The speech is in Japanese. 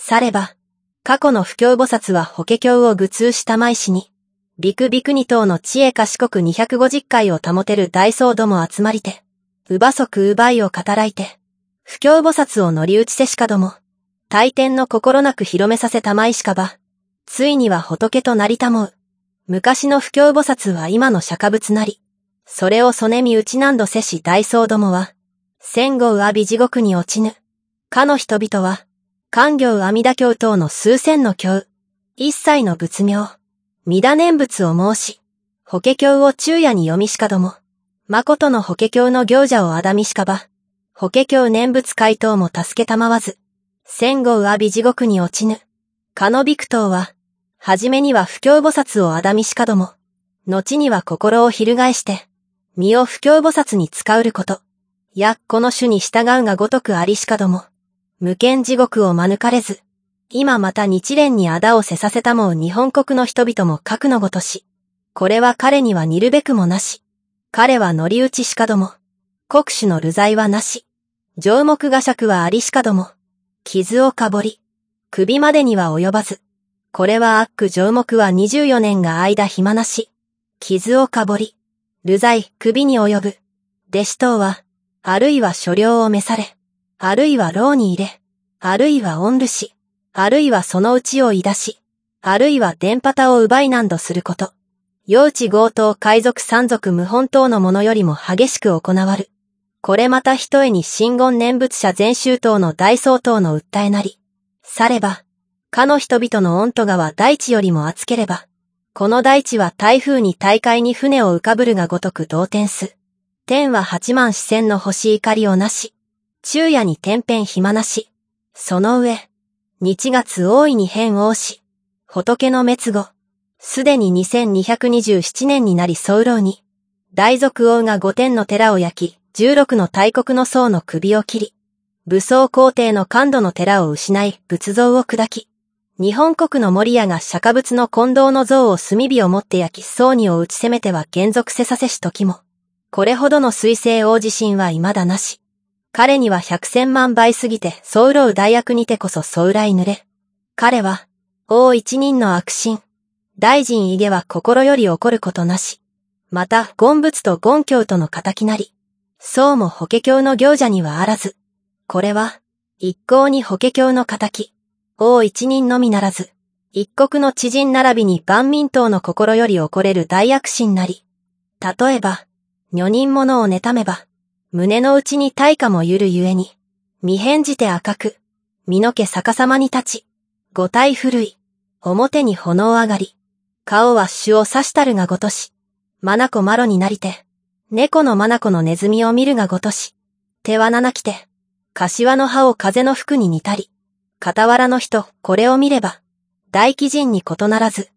されば、過去の不教菩薩は法華経を愚通した舞師に、ビクビクニ等の知恵賢く250回を保てる大僧ども集まりて、うばそくうばいを語らいて、不教菩薩を乗り打ちせしかども、大天の心なく広めさせた舞しかば、ついには仏となりたもう。昔の不教菩薩は今の釈迦仏なり、それを曽根み打ちなんどせし大僧どもは、戦後詫び地獄に落ちぬ。かの人々は、官行阿弥陀経等の数千の経、一切の仏名、弥陀念仏を申し、法華経を昼夜に読みしかども、誠の法華経の行者をあだみしかば、法華経念仏回答も助けたまわず、戦後詫び地獄に落ちぬ。かのびく等は、はじめには不教菩薩をあだみしかども、後には心を翻して、身を不教菩薩に使うること、やこの種に従うがごとくありしかども、無間地獄を免れず、今また日蓮にあだをせさせたもう日本国の人々も核のごとし、これは彼には似るべくもなし、彼は乗り打ちしかども、国主の流罪はなし、上目画尺はありしかども、傷をかぼり、首までには及ばず、これは悪上目は24年が間暇なし、傷をかぼり、流罪首に及ぶ、弟子等は、あるいは所領を召され、あるいは牢に入れ、あるいは御留し、あるいはそのうちをいだし、あるいは電波を奪いなんどすること。用地強盗海賊山賊謀反等のものよりも激しく行わる。これまたひとえに真言念仏者全宗等の大僧等の訴えなり。されば、かの人々の御咎は大地よりも厚ければ、この大地は台風に大海に船を浮かぶるがごとく動転す。天は八万四千の星怒りをなし。昼夜に天変暇なし。その上、日月大いに変応し。仏の滅後。すでに2227年になり僧侶に。大賊王が5天の寺を焼き、16の大国の僧の首を切り。武装皇帝の官土の寺を失い、仏像を砕き。日本国の守屋が釈迦仏の金堂の像を炭火を持って焼き、僧にを打ち攻めては減俗せさせし時も。これほどの水星大地震は未だなし。彼には百千万倍すぎて、僧侶大悪にてこそ僧来濡れ。彼は、王一人の悪心。大臣異下は心より起こることなし。また、言仏と言教との仇なり。そうも法華経の行者にはあらず。これは、一向に法華経の仇。王一人のみならず、一国の知人並びに万民党の心より起これる大悪心なり。例えば、女人者を妬めば、胸の内に大化もゆるゆえに、見変じて赤く、身の毛逆さまに立ち、五体古い、表に炎上がり、顔は朱を刺したるがごとし、眼マロになりて、猫の眼のネズミを見るがごとし、手は七きて、柏の葉を風の服に似たり、傍らの人、これを見れば、大鬼人に異ならず、